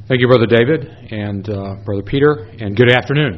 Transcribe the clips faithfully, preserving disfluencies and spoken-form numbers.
Thank you, Brother David and uh, Brother Peter, and good afternoon.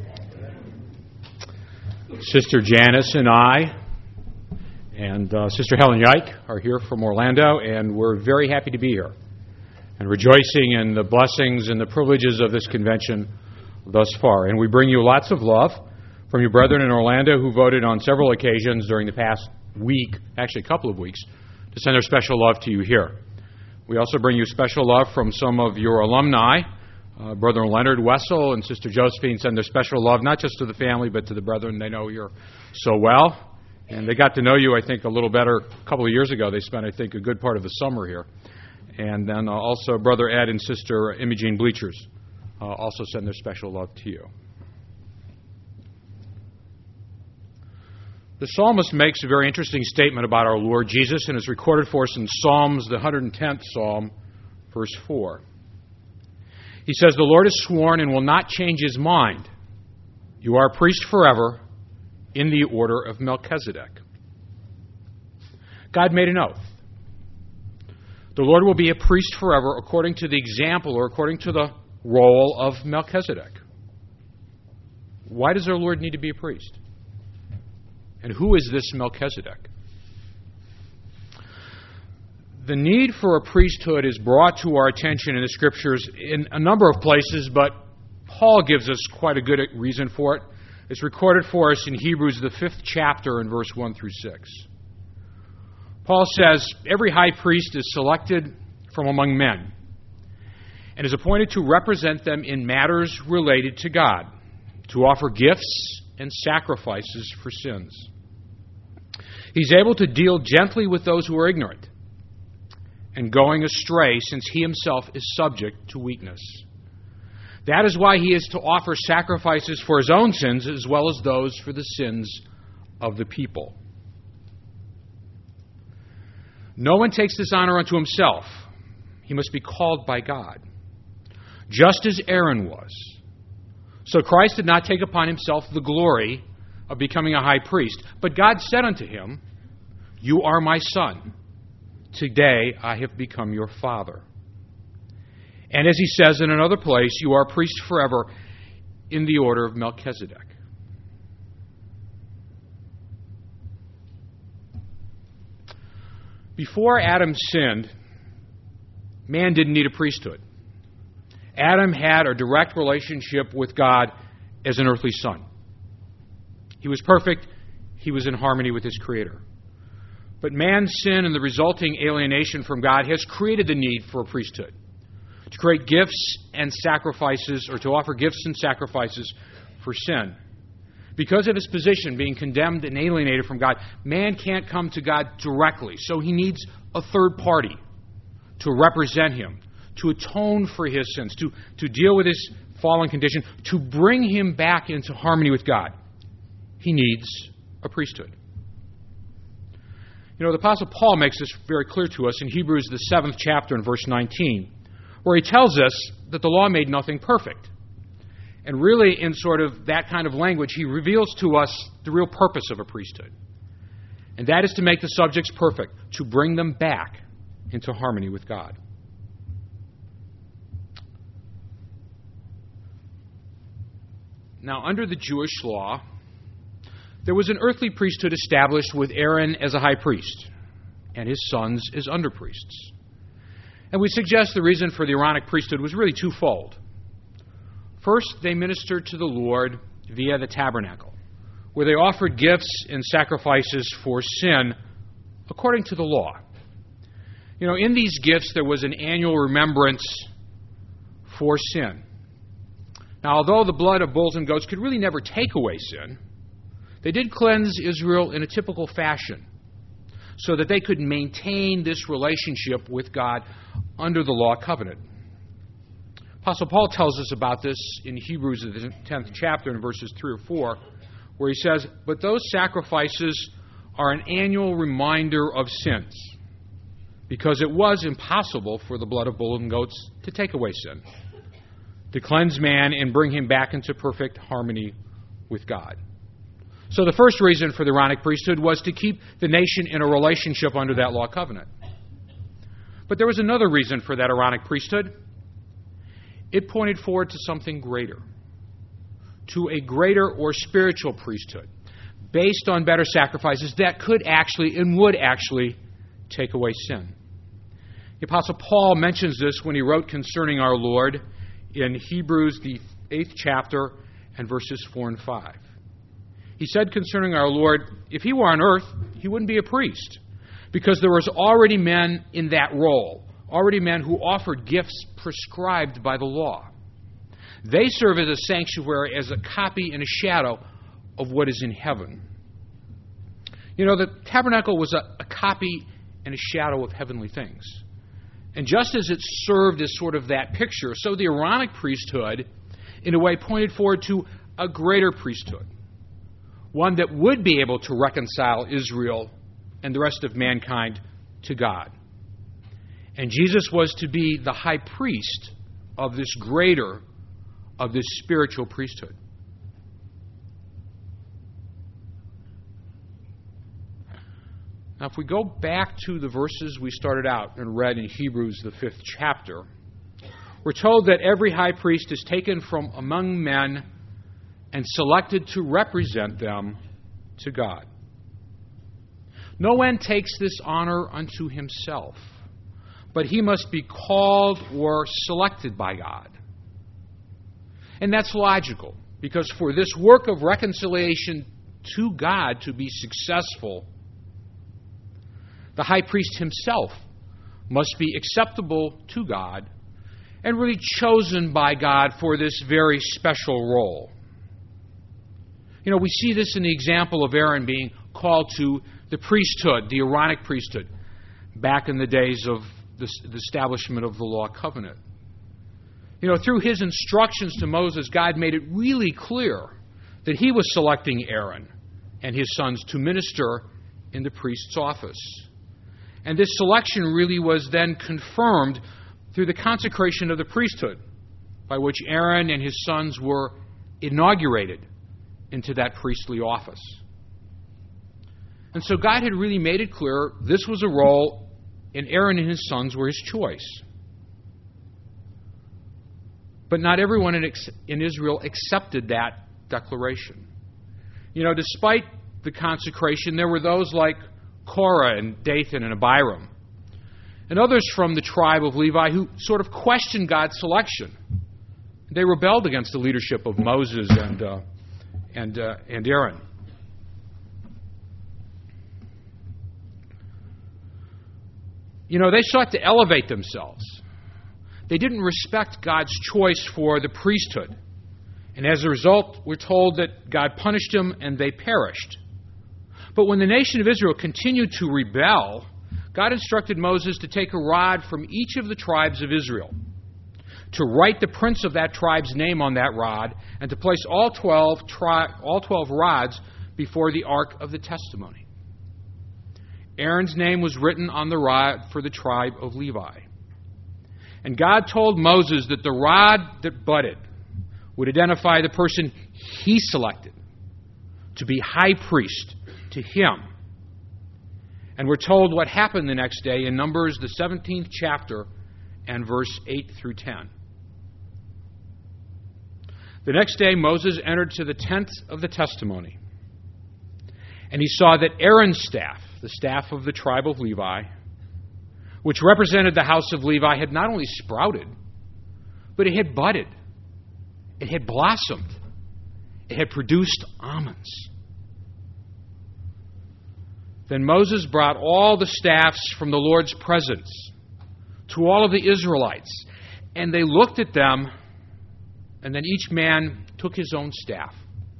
Sister Janice and I and uh, Sister Helen Yike are here from Orlando, and we're very happy to be here and rejoicing in the blessings and the privileges of this convention thus far. And we bring you lots of love from your brethren in Orlando who voted on several occasions during the past week, actually a couple of weeks, to send their special love to you here. We also bring you special love from some of your alumni. Uh, Brother Leonard Wessel and Sister Josephine send their special love not just to the family but to the brethren they know here so well. And they got to know you, I think, a little better a couple of years ago. They spent, I think, a good part of the summer here. And then uh, also Brother Ed and Sister Imogene Bleachers uh, also send their special love to you. The psalmist makes a very interesting statement about our Lord Jesus, and it's recorded for us in Psalms, the one hundred tenth Psalm, verse four. He says, "The Lord has sworn and will not change his mind. You are a priest forever in the order of Melchizedek." God made an oath. The Lord will be a priest forever according to the example or according to the role of Melchizedek. Why does our Lord need to be a priest? And who is this Melchizedek? The need for a priesthood is brought to our attention in the Scriptures in a number of places, but Paul gives us quite a good reason for it. It's recorded for us in Hebrews, the fifth chapter, in verse one through six. Paul says, "Every high priest is selected from among men and is appointed to represent them in matters related to God, to offer gifts and sacrifices for sins. He's able to deal gently with those who are ignorant and going astray, since he himself is subject to weakness. That is why he is to offer sacrifices for his own sins as well as those for the sins of the people. No one takes this honor unto himself. He must be called by God, just as Aaron was. So Christ did not take upon himself the glory of becoming a high priest, but God said unto him, 'You are my son. Today I have become your father.' And as he says in another place, 'You are a priest forever in the order of Melchizedek.'" Before Adam sinned, man didn't need a priesthood. Adam had a direct relationship with God as an earthly son. He was perfect. He was in harmony with his Creator. But man's sin and the resulting alienation from God has created the need for a priesthood, to create gifts and sacrifices, or to offer gifts and sacrifices for sin. Because of his position, being condemned and alienated from God, man can't come to God directly. So he needs a third party to represent him, to atone for his sins, to, to deal with his fallen condition, to bring him back into harmony with God. He needs a priesthood. You know, the Apostle Paul makes this very clear to us in Hebrews, the seventh chapter, in verse nineteen, where he tells us that the law made nothing perfect. And really, in sort of that kind of language, he reveals to us the real purpose of a priesthood. And that is to make the subjects perfect, to bring them back into harmony with God. Now, under the Jewish law, there was an earthly priesthood established with Aaron as a high priest and his sons as underpriests. And we suggest the reason for the Aaronic priesthood was really twofold. First, they ministered to the Lord via the tabernacle, where they offered gifts and sacrifices for sin according to the law. You know, in these gifts there was an annual remembrance for sin. Now, although the blood of bulls and goats could really never take away sin, they did cleanse Israel in a typical fashion so that they could maintain this relationship with God under the law covenant. Apostle Paul tells us about this in Hebrews, the tenth chapter, in verses three or four, where he says, "But those sacrifices are an annual reminder of sins, because it was impossible for the blood of bulls and goats to take away sin, to cleanse man and bring him back into perfect harmony with God." So the first reason for the Aaronic priesthood was to keep the nation in a relationship under that law covenant. But there was another reason for that Aaronic priesthood, It pointed forward to something greater, to a greater or spiritual priesthood, based on better sacrifices that could actually and would actually take away sin. The Apostle Paul mentions this when he wrote concerning our Lord in Hebrews, the eighth chapter, and verses four and five. He said concerning our Lord, if he were on earth, he wouldn't be a priest, because there was already men in that role, already men who offered gifts prescribed by the law. They serve as a sanctuary, as a copy and a shadow of what is in heaven. You know, the tabernacle was a, a copy and a shadow of heavenly things. And just as it served as sort of that picture, so the Aaronic priesthood, in a way, pointed forward to a greater priesthood, one that would be able to reconcile Israel and the rest of mankind to God. And Jesus was to be the high priest of this greater, of this spiritual priesthood. Now, if we go back to the verses we started out and read in Hebrews, the fifth chapter, we're told that every high priest is taken from among men and selected to represent them to God. No one takes this honor unto himself, but he must be called or selected by God. And that's logical, because for this work of reconciliation to God to be successful, the high priest himself must be acceptable to God and really chosen by God for this very special role. You know, we see this in the example of Aaron being called to the priesthood, the Aaronic priesthood, back in the days of the, the establishment of the law covenant. You know, through his instructions to Moses, God made it really clear that he was selecting Aaron and his sons to minister in the priest's office. And this selection really was then confirmed through the consecration of the priesthood, by which Aaron and his sons were inaugurated into that priestly office. And so God had really made it clear this was a role, and Aaron and his sons were his choice. But not everyone in, in Israel accepted that declaration. You know, despite the consecration, there were those like Korah and Dathan and Abiram, and others from the tribe of Levi who sort of questioned God's selection. They rebelled against the leadership of Moses and uh, and uh, and Aaron. You know, they sought to elevate themselves. They didn't respect God's choice for the priesthood. And as a result, we're told that God punished them and they perished. But when the nation of Israel continued to rebel, God instructed Moses to take a rod from each of the tribes of Israel, to write the prince of that tribe's name on that rod, and to place all twelve, tri- all twelve rods before the ark of the testimony. Aaron's name was written on the rod for the tribe of Levi. And God told Moses that the rod that budded would identify the person he selected to be high priest to him. And we're told what happened the next day in Numbers, the seventeenth chapter, and verse eight through ten. The next day, Moses entered to the tent of the testimony, and he saw that Aaron's staff, the staff of the tribe of Levi, which represented the house of Levi, had not only sprouted, but it had budded. It had blossomed. It had produced almonds. Then Moses brought all the staffs from the Lord's presence to all of the Israelites, and they looked at them, and then each man took his own staff.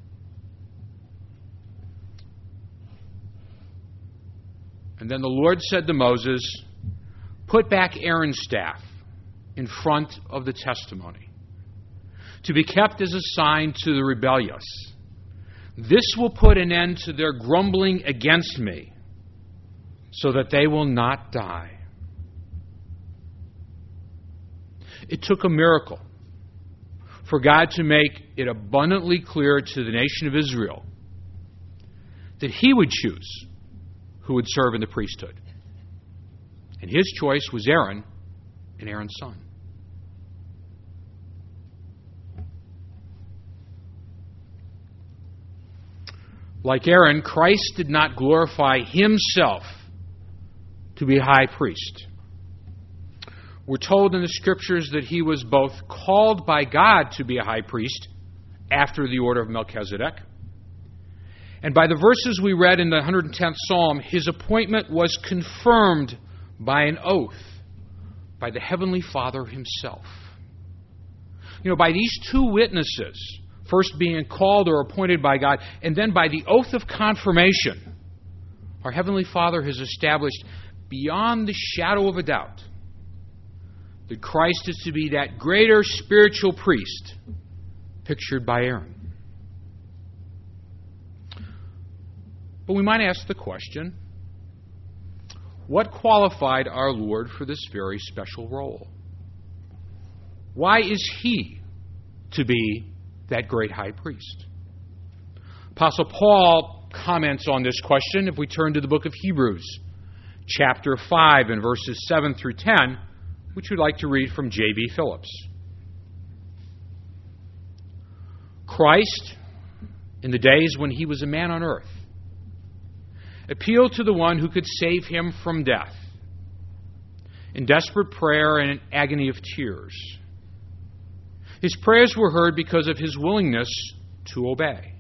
And then the Lord said to Moses, "Put back Aaron's staff in front of the testimony, to be kept as a sign to the rebellious. This will put an end to their grumbling against me, so that they will not die." It took a miracle for God to make it abundantly clear to the nation of Israel that he would choose who would serve in the priesthood. And his choice was Aaron and Aaron's son. Like Aaron, Christ did not glorify himself to be high priest. We're told in the Scriptures that he was both called by God to be a high priest after the order of Melchizedek, and by the verses we read in the one hundred tenth Psalm, his appointment was confirmed by an oath by the Heavenly Father himself. You know, by these two witnesses, first being called or appointed by God, and then by the oath of confirmation, our Heavenly Father has established beyond the shadow of a doubt that Christ is to be that greater spiritual priest pictured by Aaron. But we might ask the question, what qualified our Lord for this very special role? Why is he to be that great high priest? Apostle Paul comments on this question if we turn to the book of Hebrews, chapter five, and verses seven through ten, which we'd like to read from J B Phillips. Christ, in the days when he was a man on earth, appealed to the one who could save him from death in desperate prayer and an agony of tears. His prayers were heard because of his willingness to obey.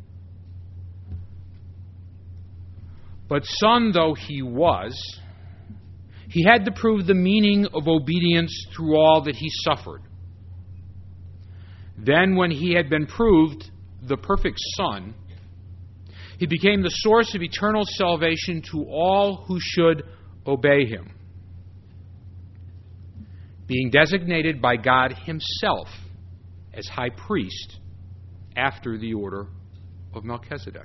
But son though he was, he had to prove the meaning of obedience through all that he suffered. Then, when he had been proved the perfect Son, he became the source of eternal salvation to all who should obey him, being designated by God himself as high priest after the order of Melchizedek.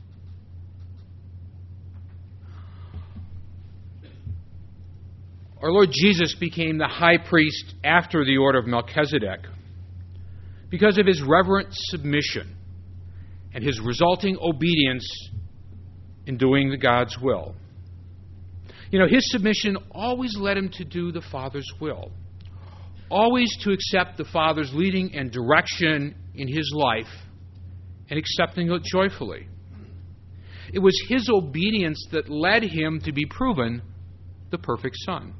Our Lord Jesus became the high priest after the order of Melchizedek because of his reverent submission and his resulting obedience in doing the God's will. You know, his submission always led him to do the Father's will, always to accept the Father's leading and direction in his life and accepting it joyfully. It was his obedience that led him to be proven the perfect Son.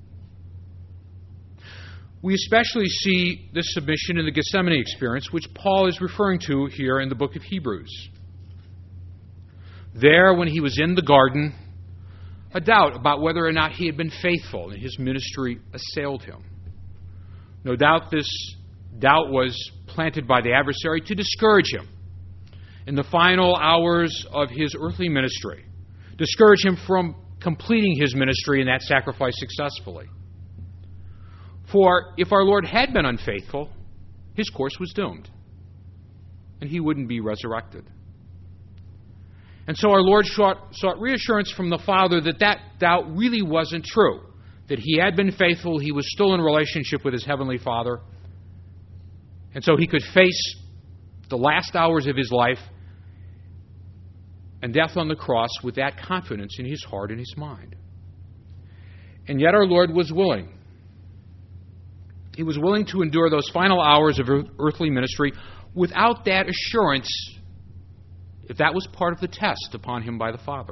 We especially see this submission in the Gethsemane experience, which Paul is referring to here in the book of Hebrews. There, when he was in the garden, a doubt about whether or not he had been faithful in his ministry assailed him. No doubt this doubt was planted by the adversary to discourage him in the final hours of his earthly ministry, discourage him from completing his ministry in that sacrifice successfully. For if our Lord had been unfaithful, his course was doomed, and he wouldn't be resurrected. And so our Lord sought, sought reassurance from the Father that that doubt really wasn't true, that he had been faithful, he was still in relationship with his heavenly Father, and so he could face the last hours of his life and death on the cross with that confidence in his heart and his mind. And yet our Lord was willing. He was willing to endure those final hours of earthly ministry without that assurance, if that was part of the test upon him by the Father.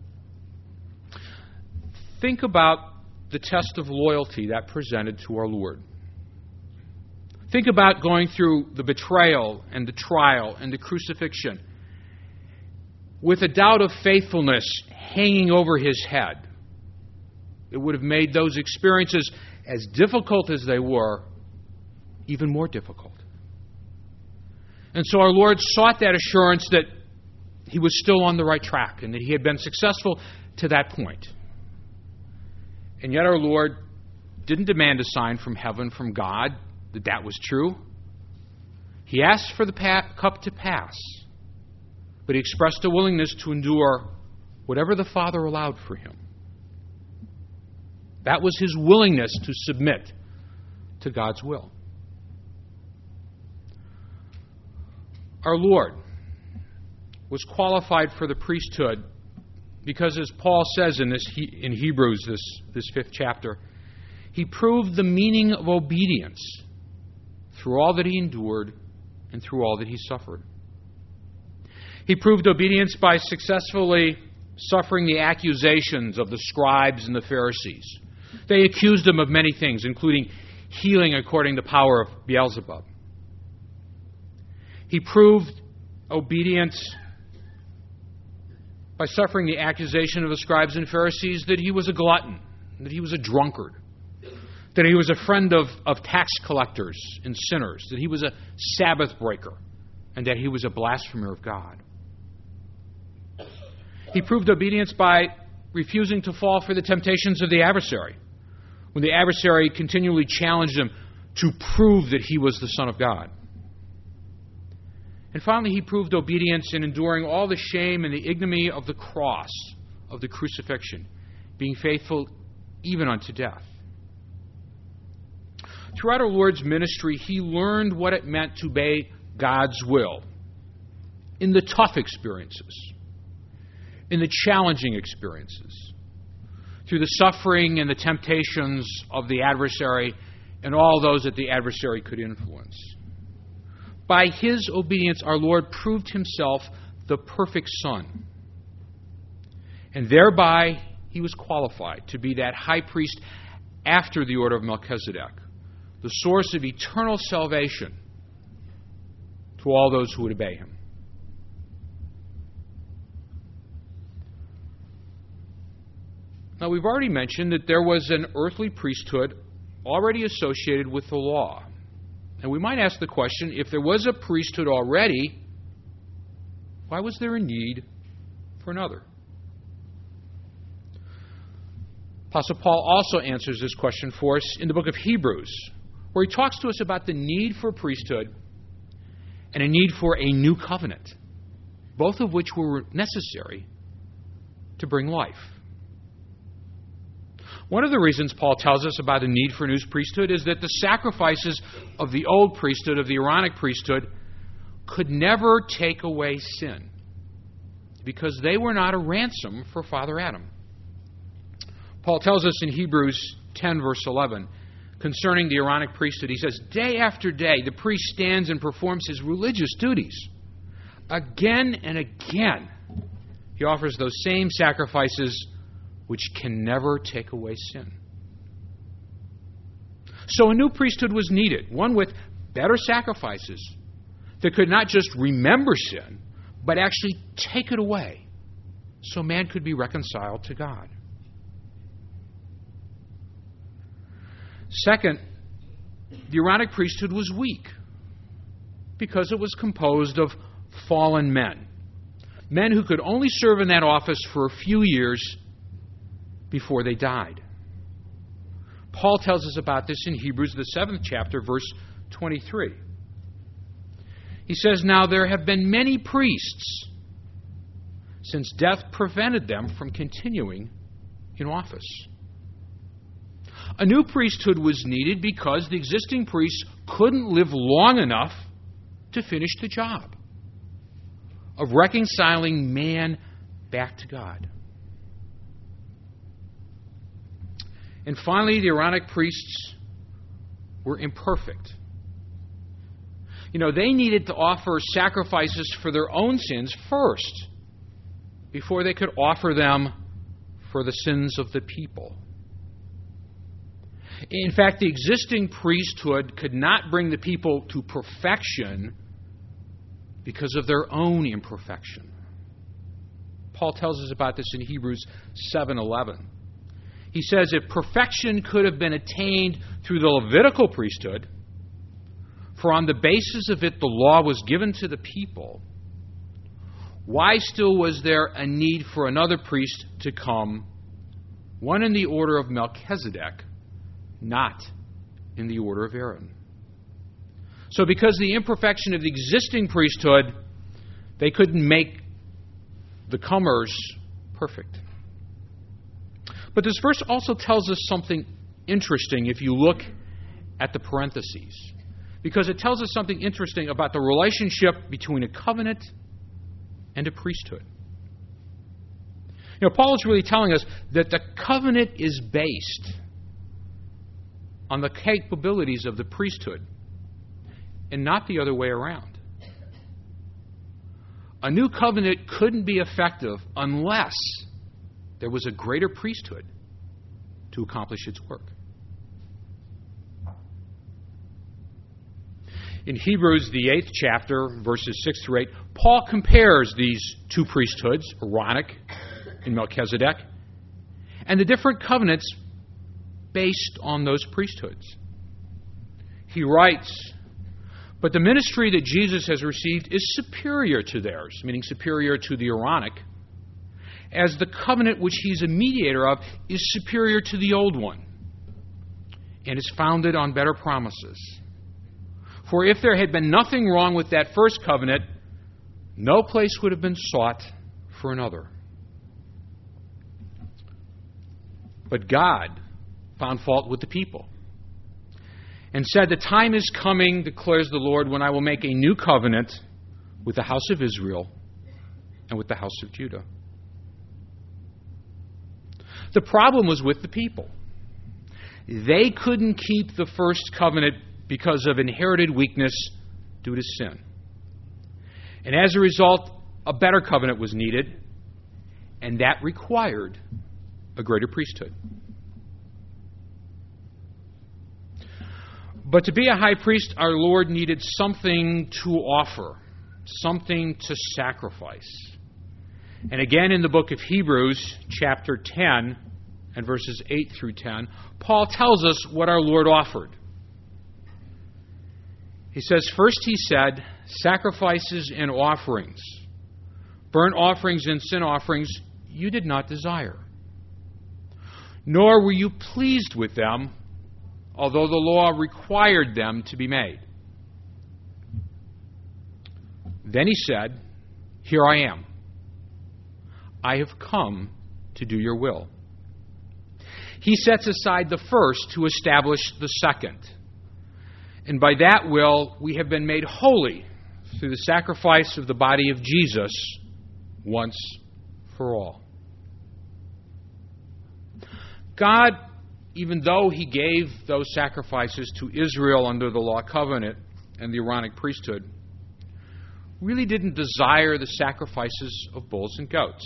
Think about the test of loyalty that presented to our Lord. Think about going through the betrayal and the trial and the crucifixion with a doubt of faithfulness hanging over his head. It would have made those experiences, as difficult as they were, even more difficult. And so our Lord sought that assurance that he was still on the right track and that he had been successful to that point. And yet our Lord didn't demand a sign from heaven, from God, that that was true. He asked for the pa- cup to pass, but he expressed a willingness to endure whatever the Father allowed for him. That was his willingness to submit to God's will. Our Lord was qualified for the priesthood because, as Paul says in this in Hebrews, this, this fifth chapter, he proved the meaning of obedience through all that he endured and through all that he suffered. He proved obedience by successfully suffering the accusations of the scribes and the Pharisees. They accused him of many things, including healing according to the power of Beelzebub. He proved obedience by suffering the accusation of the scribes and Pharisees that he was a glutton, that he was a drunkard, that he was a friend of, of tax collectors and sinners, that he was a Sabbath breaker, and that he was a blasphemer of God. He proved obedience by refusing to fall for the temptations of the adversary, when the adversary continually challenged him to prove that he was the Son of God. And finally, he proved obedience in enduring all the shame and the ignominy of the cross, of the crucifixion, being faithful even unto death. Throughout our Lord's ministry, he learned what it meant to obey God's will in the tough experiences, in the challenging experiences, through the suffering and the temptations of the adversary and all those that the adversary could influence. By his obedience, our Lord proved himself the perfect Son. And thereby, he was qualified to be that high priest after the order of Melchizedek, the source of eternal salvation to all those who would obey him. Now, we've already mentioned that there was an earthly priesthood already associated with the law. And we might ask the question, if there was a priesthood already, why was there a need for another? Apostle Paul also answers this question for us in the book of Hebrews, where he talks to us about the need for a priesthood and a need for a new covenant, both of which were necessary to bring life. One of the reasons Paul tells us about the need for a new priesthood is that the sacrifices of the old priesthood, of the Aaronic priesthood, could never take away sin, because they were not a ransom for Father Adam. Paul tells us in Hebrews ten, verse eleven, concerning the Aaronic priesthood, he says, "Day after day the priest stands and performs his religious duties. Again and again he offers those same sacrifices which can never take away sin." So a new priesthood was needed, one with better sacrifices that could not just remember sin, but actually take it away, so man could be reconciled to God. Second, the Aaronic priesthood was weak because it was composed of fallen men, men who could only serve in that office for a few years before they died. Paul tells us about this in Hebrews, the seventh chapter, verse twenty-three. He says, "Now there have been many priests, since death prevented them from continuing in office." A new priesthood was needed because the existing priests couldn't live long enough to finish the job of reconciling man back to God. And finally, the Aaronic priests were imperfect. You know, they needed to offer sacrifices for their own sins first, before they could offer them for the sins of the people. In fact, the existing priesthood could not bring the people to perfection because of their own imperfection. Paul tells us about this in Hebrews seven eleven. He says, "If perfection could have been attained through the Levitical priesthood, for on the basis of it the law was given to the people, why still was there a need for another priest to come, one in the order of Melchizedek, not in the order of Aaron?" So because the imperfection of the existing priesthood, they couldn't make the comers perfect. But this verse also tells us something interesting if you look at the parentheses, because it tells us something interesting about the relationship between a covenant and a priesthood. You know, Paul is really telling us that the covenant is based on the capabilities of the priesthood and not the other way around. a new covenant couldn't be effective unless there was a greater priesthood to accomplish its work. In Hebrews, the eighth chapter, verses six through eight, Paul compares these two priesthoods, Aaronic and Melchizedek, and the different covenants based on those priesthoods. He writes, "But the ministry that Jesus has received is superior to theirs," meaning superior to the Aaronic, "as the covenant which he's a mediator of is superior to the old one, and is founded on better promises. For if there had been nothing wrong with that first covenant, no place would have been sought for another. But God found fault with the people and said, 'The time is coming, declares the Lord, when I will make a new covenant with the house of Israel and with the house of Judah.'" The problem was with the people. They couldn't keep the first covenant because of inherited weakness due to sin. And as a result, a better covenant was needed, and that required a greater priesthood. But to be a high priest, our Lord needed something to offer, something to sacrifice. And again in the book of Hebrews, chapter ten, and verses eight through ten, Paul tells us what our Lord offered. He says, "First he said, sacrifices and offerings, burnt offerings and sin offerings you did not desire, nor were you pleased with them, although the law required them to be made. Then he said, here I am. I have come to do your will." He sets aside the first to establish the second. And by that will, we have been made holy through the sacrifice of the body of Jesus once for all. God, even though he gave those sacrifices to Israel under the law covenant and the Aaronic priesthood, really didn't desire the sacrifices of bulls and goats.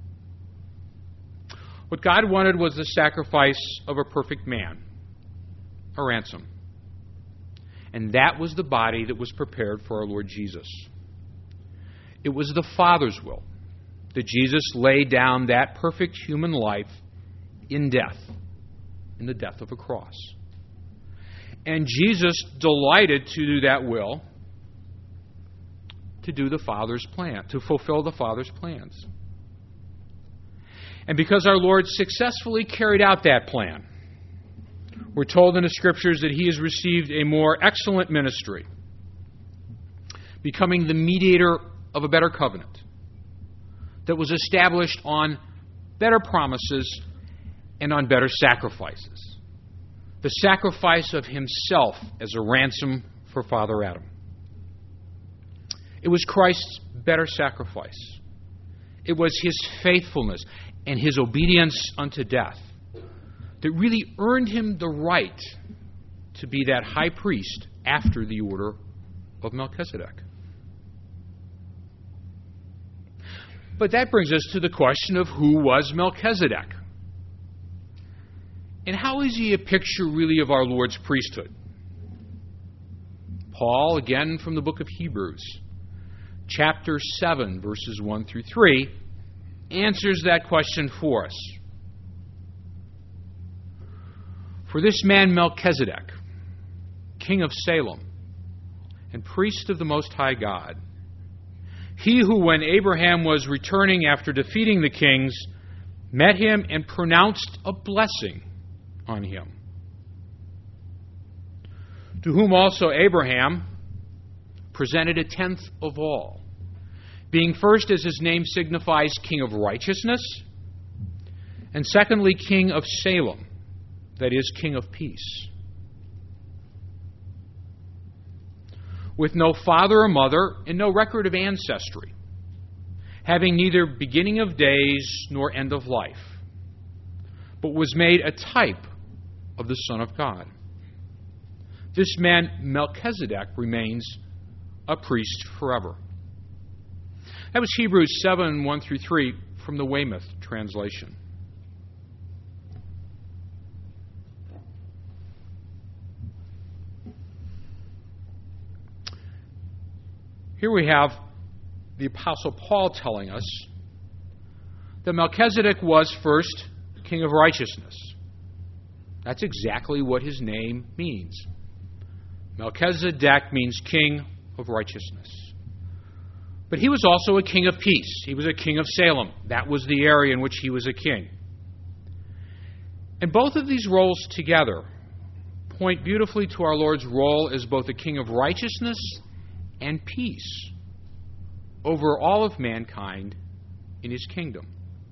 What God wanted was the sacrifice of a perfect man, a ransom. And that was the body that was prepared for our Lord Jesus. It was the Father's will that Jesus laid down that perfect human life in death, in the death of a cross. And Jesus delighted to do that will, to do the Father's plan, to fulfill the Father's plans. And because our Lord successfully carried out that plan, we're told in the Scriptures that he has received a more excellent ministry, becoming the mediator of a better covenant that was established on better promises and on better sacrifices. The sacrifice of himself as a ransom for Father Adam. It was Christ's better sacrifice. It was his faithfulness and his obedience unto death that really earned him the right to be that high priest after the order of Melchizedek. But that brings us to the question of who was Melchizedek? And how is he a picture really of our Lord's priesthood? Paul, again from the book of Hebrews, chapter seven, verses one through three, answers that question for us. "For this man Melchizedek, king of Salem, and priest of the Most High God, he who, when Abraham was returning after defeating the kings, met him and pronounced a blessing on him, to whom also Abraham presented a tenth of all, being first, as his name signifies, king of righteousness, and secondly, king of Salem, that is, king of peace. With no father or mother and no record of ancestry, having neither beginning of days nor end of life, but was made a type of the Son of God. This man, Melchizedek, remains a priest forever." That was Hebrews seven, one through three from the Weymouth translation. Here we have the Apostle Paul telling us that Melchizedek was first king of righteousness. That's exactly what his name means. Melchizedek means king of righteousness. But he was also a king of peace. He was a king of Salem. That was the area in which he was a king. And both of these roles together point beautifully to our Lord's role as both a king of righteousness and peace over all of mankind in his kingdom.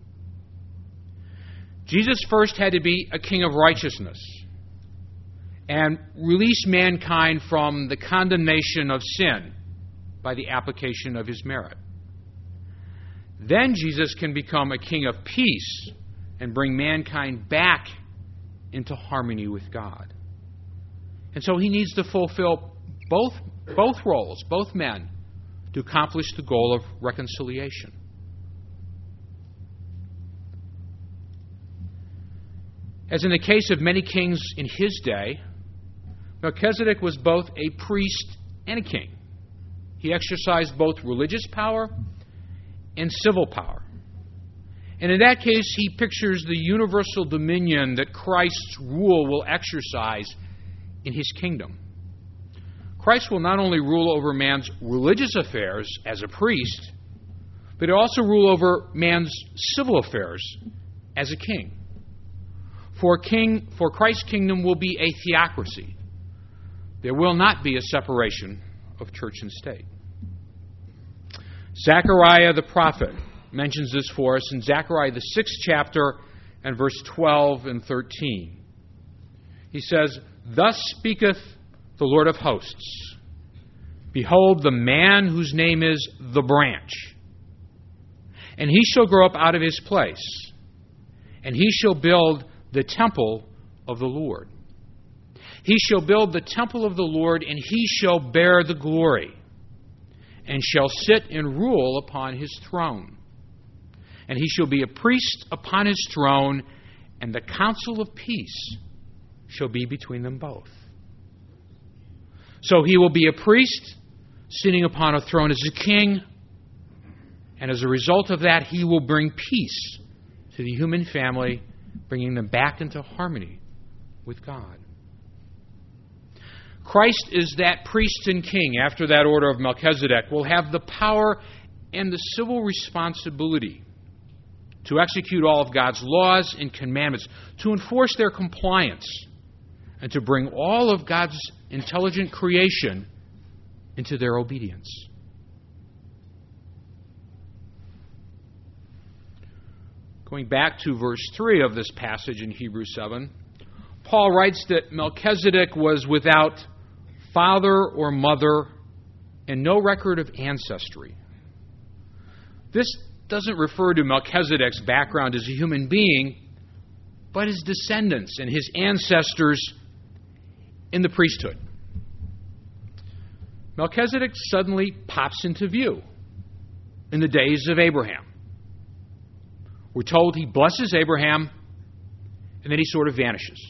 Jesus first had to be a king of righteousness and release mankind from the condemnation of sin by the application of his merit. Then Jesus can become a king of peace and bring mankind back into harmony with God. And so he needs to fulfill both, both roles, both men, to accomplish the goal of reconciliation. As in the case of many kings in his day, Melchizedek was both a priest and a king. He exercised both religious power and civil power. And in that case, he pictures the universal dominion that Christ's rule will exercise in his kingdom. Christ will not only rule over man's religious affairs as a priest, but he'll also rule over man's civil affairs as a king. For king, for Christ's kingdom will be a theocracy. There will not be a separation of church and state. Zechariah the prophet mentions this for us in Zechariah the sixth chapter and verse twelve and thirteen. He says, "Thus speaketh the Lord of hosts, behold the man whose name is the branch, and he shall grow up out of his place, and he shall build the temple of the Lord. He shall build the temple of the Lord, and he shall bear the glory, and shall sit and rule upon his throne. And he shall be a priest upon his throne, and the counsel of peace shall be between them both." So he will be a priest sitting upon a throne as a king, and as a result of that, he will bring peace to the human family, bringing them back into harmony with God. Christ is that priest and king after that order of Melchizedek, will have the power and the civil responsibility to execute all of God's laws and commandments, to enforce their compliance, and to bring all of God's intelligent creation into their obedience. Going back to verse three of this passage in Hebrews seven, Paul writes that Melchizedek was without father or mother and no record of ancestry. This doesn't refer to Melchizedek's background as a human being, but his descendants and his ancestors in the priesthood. Melchizedek suddenly pops into view in the days of Abraham. We're told he blesses Abraham, and then he sort of vanishes.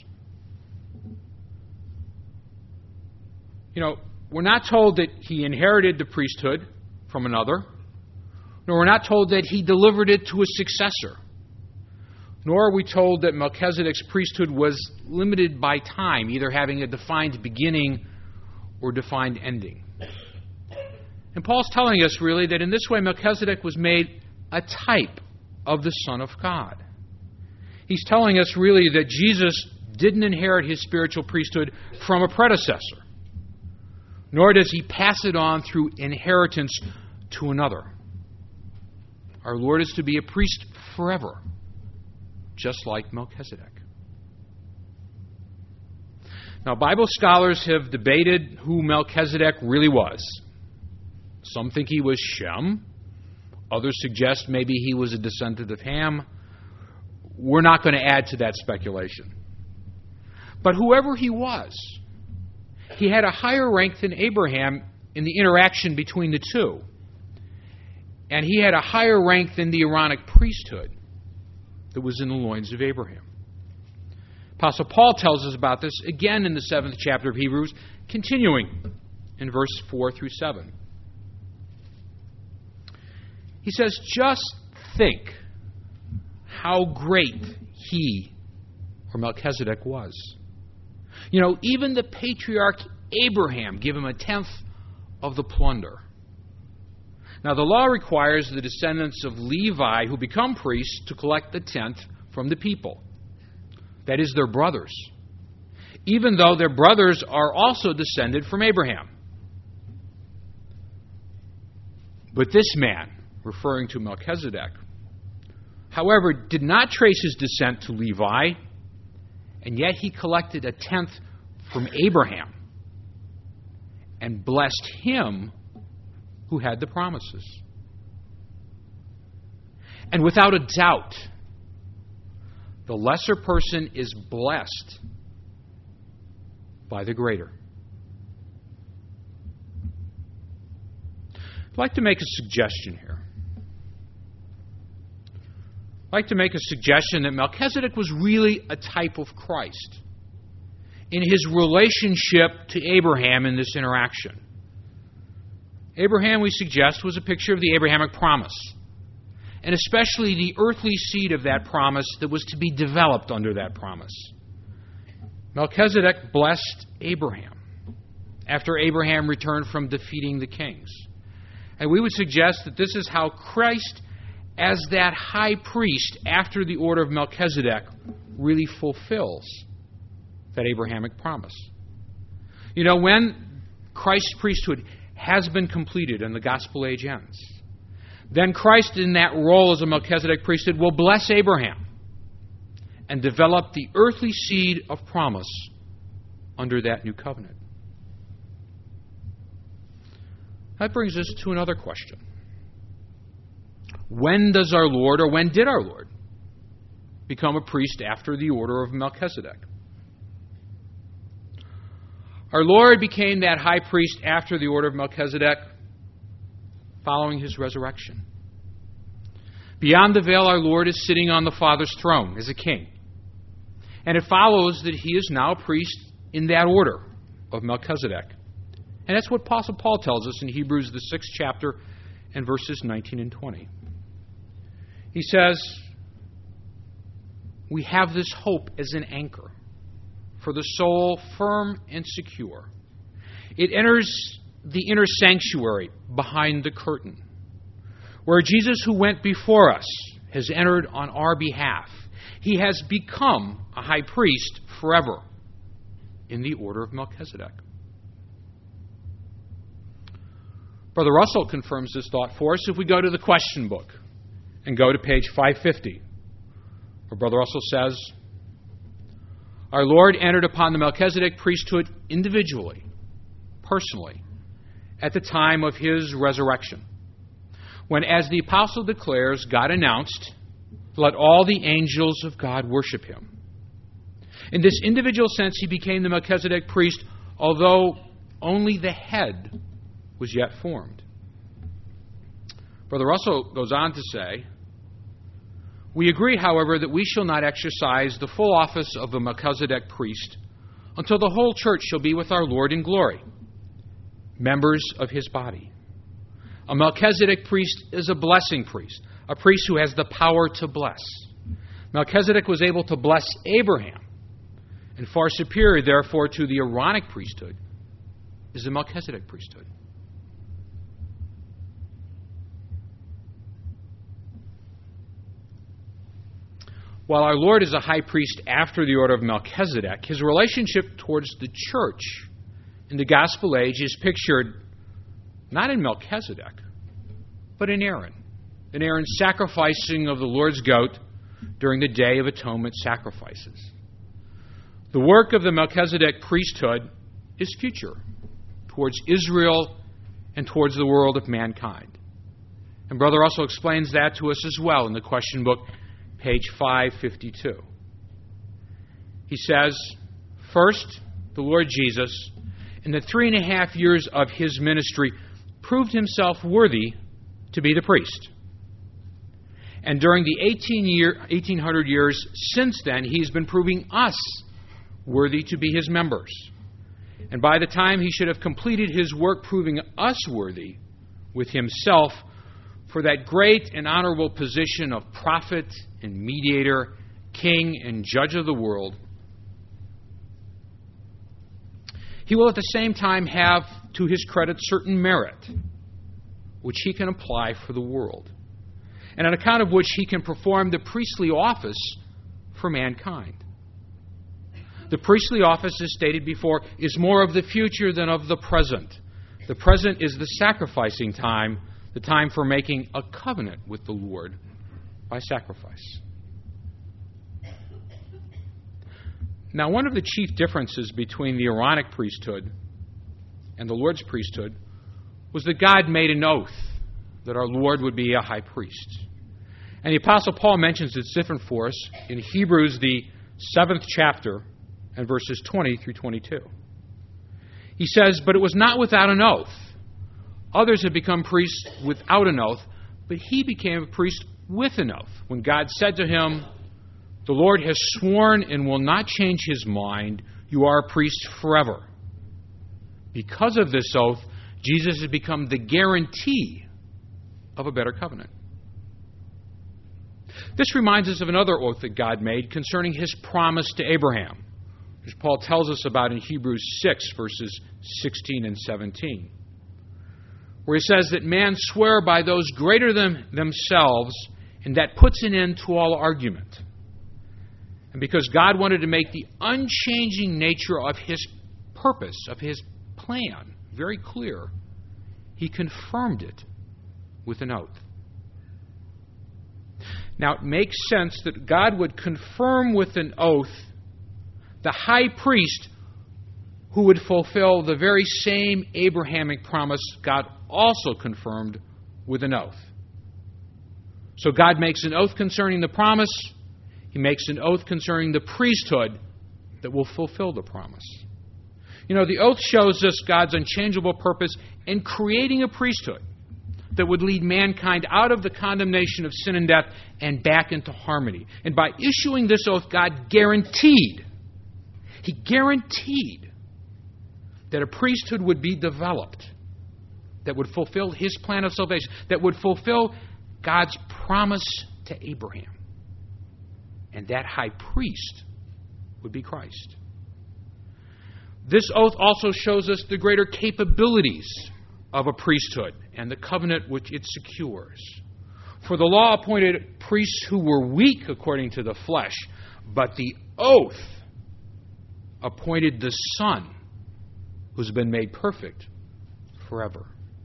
You know, we're not told that he inherited the priesthood from another, nor we're not told that he delivered it to a successor, nor are we told that Melchizedek's priesthood was limited by time, either having a defined beginning or defined ending. And Paul's telling us really that in this way Melchizedek was made a type of the Son of God. He's telling us really that Jesus didn't inherit his spiritual priesthood from a predecessor, nor does he pass it on through inheritance to another. Our Lord is to be a priest forever, just like Melchizedek. Now, Bible scholars have debated who Melchizedek really was. Some think he was Shem. Others suggest maybe he was a descendant of Ham. We're not going to add to that speculation. But whoever he was, he had a higher rank than Abraham in the interaction between the two. And he had a higher rank than the Aaronic priesthood that was in the loins of Abraham. Apostle Paul tells us about this again in the seventh chapter of Hebrews, continuing in verse four through seven. He says, just think how great he, or Melchizedek, was. You know, even the patriarch Abraham gave him a tenth of the plunder. Now, the law requires the descendants of Levi who become priests to collect the tenth from the people. That is, their brothers, even though their brothers are also descended from Abraham. But this man, referring to Melchizedek, however, did not trace his descent to Levi, and yet he collected a tenth from Abraham and blessed him who had the promises. And without a doubt, the lesser person is blessed by the greater. I'd like to make a suggestion here. I'd like to make a suggestion that Melchizedek was really a type of Christ in his relationship to Abraham in this interaction. Abraham, we suggest, was a picture of the Abrahamic promise, and especially the earthly seed of that promise that was to be developed under that promise. Melchizedek blessed Abraham after Abraham returned from defeating the kings. And we would suggest that this is how Christ, as that high priest after the order of Melchizedek, really fulfills that Abrahamic promise. You know, when Christ's priesthood has been completed and the gospel age ends, then Christ in that role as a Melchizedek priesthood will bless Abraham and develop the earthly seed of promise under that new covenant. That brings us to another question. When does our Lord, or when did our Lord, become a priest after the order of Melchizedek? Our Lord became that high priest after the order of Melchizedek following his resurrection. Beyond the veil, our Lord is sitting on the Father's throne as a king. And it follows that he is now a priest in that order of Melchizedek. And that's what Apostle Paul tells us in Hebrews, the sixth chapter, and verses nineteen and twenty. He says, we have this hope as an anchor for the soul, firm and secure. It enters the inner sanctuary behind the curtain, where Jesus, who went before us, has entered on our behalf. He has become a high priest forever in the order of Melchizedek. Brother Russell confirms this thought for us if we go to the question book and go to page five fifty, where Brother Russell says, our Lord entered upon the Melchizedek priesthood individually, personally, at the time of his resurrection, when, as the apostle declares, God announced, let all the angels of God worship him. In this individual sense, he became the Melchizedek priest, although only the head was yet formed. Brother Russell goes on to say, we agree, however, that we shall not exercise the full office of a Melchizedek priest until the whole church shall be with our Lord in glory, members of his body. A Melchizedek priest is a blessing priest, a priest who has the power to bless. Melchizedek was able to bless Abraham, and far superior, therefore, to the Aaronic priesthood is the Melchizedek priesthood. While our Lord is a high priest after the order of Melchizedek, his relationship towards the church in the gospel age is pictured not in Melchizedek, but in Aaron. In Aaron's sacrificing of the Lord's goat during the Day of Atonement sacrifices. The work of the Melchizedek priesthood is future towards Israel and towards the world of mankind. And Brother Russell explains that to us as well in the question book, page five fifty-two. He says, first, the Lord Jesus, in the three and a half years of his ministry, proved himself worthy to be the priest. And during the eighteen year, eighteen hundred years since then, he's been proving us worthy to be his members. And by the time he should have completed his work proving us worthy with himself for that great and honorable position of prophet and mediator, king and judge of the world, he will at the same time have to his credit certain merit, which he can apply for the world, and on account of which he can perform the priestly office for mankind. The priestly office, as stated before, is more of the future than of the present. The present is the sacrificing time, the time for making a covenant with the Lord by sacrifice. Now, one of the chief differences between the Aaronic priesthood and the Lord's priesthood was that God made an oath that our Lord would be a high priest. And the Apostle Paul mentions it's different for us in Hebrews, the seventh chapter, and verses twenty through twenty-two. He says, "But it was not without an oath. Others have become priests without an oath, but he became a priest with an oath, when God said to him, 'The Lord has sworn and will not change his mind. You are a priest forever.' Because of this oath, Jesus has become the guarantee of a better covenant." This reminds us of another oath that God made concerning his promise to Abraham, which Paul tells us about in Hebrews six, verses sixteen and seventeen, where he says that man swear by those greater than themselves, and that puts an end to all argument. And because God wanted to make the unchanging nature of his purpose, of his plan, very clear, he confirmed it with an oath. Now, it makes sense that God would confirm with an oath the high priest who would fulfill the very same Abrahamic promise God also confirmed with an oath. So God makes an oath concerning the promise. He makes an oath concerning the priesthood that will fulfill the promise. You know, the oath shows us God's unchangeable purpose in creating a priesthood that would lead mankind out of the condemnation of sin and death and back into harmony. And by issuing this oath, God guaranteed, He guaranteed that a priesthood would be developed that would fulfill His plan of salvation, that would fulfill God's promise to Abraham. And that high priest would be Christ. This oath also shows us the greater capabilities of a priesthood and the covenant which it secures. For the law appointed priests who were weak according to the flesh, but the oath appointed the Son who's been made perfect forever.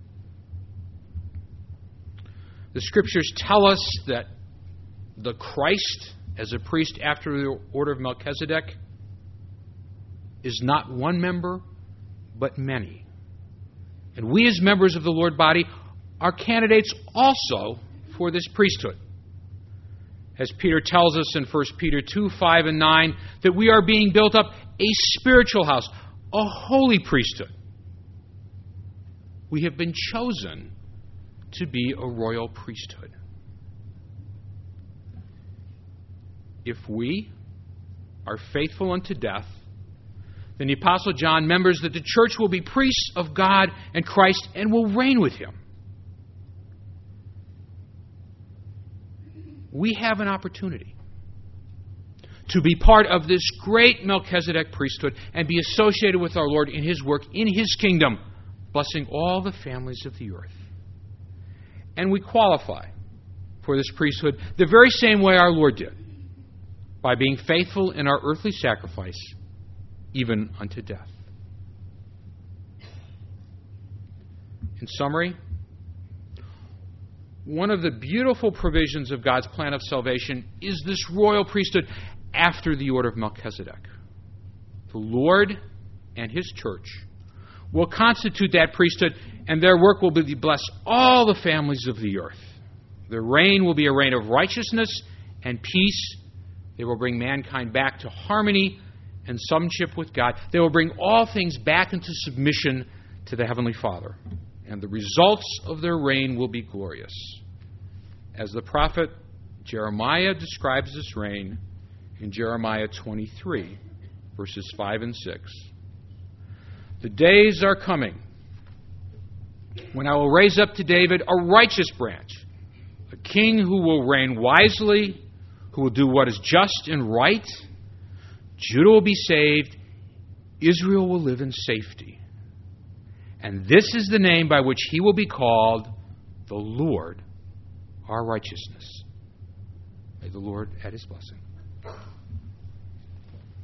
The Scriptures tell us that the Christ, as a priest after the order of Melchizedek, is not one member, but many. And we as members of the Lord body are candidates also for this priesthood. As Peter tells us in First Peter two, five, and nine, that we are being built up a spiritual house, a holy priesthood. We have been chosen to be a royal priesthood. If we are faithful unto death, then the Apostle John members that the church will be priests of God and Christ and will reign with Him. We have an opportunity to be part of this great Melchizedek priesthood and be associated with our Lord in His work, in His kingdom, blessing all the families of the earth. And we qualify for this priesthood the very same way our Lord did, by being faithful in our earthly sacrifice, even unto death. In summary, one of the beautiful provisions of God's plan of salvation is this royal priesthood after the order of Melchizedek. The Lord and His church will constitute that priesthood, and their work will be to bless all the families of the earth. Their reign will be a reign of righteousness and peace. They will bring mankind back to harmony and sonship with God. They will bring all things back into submission to the Heavenly Father and the results of their reign will be glorious. As the prophet Jeremiah describes this reign in Jeremiah twenty-three, verses five and six. The days are coming when I will raise up to David a righteous branch, a king who will reign wisely, who will do what is just and right. Judah will be saved. Israel will live in safety. And this is the name by which he will be called, the Lord, our righteousness. May the Lord add his blessing.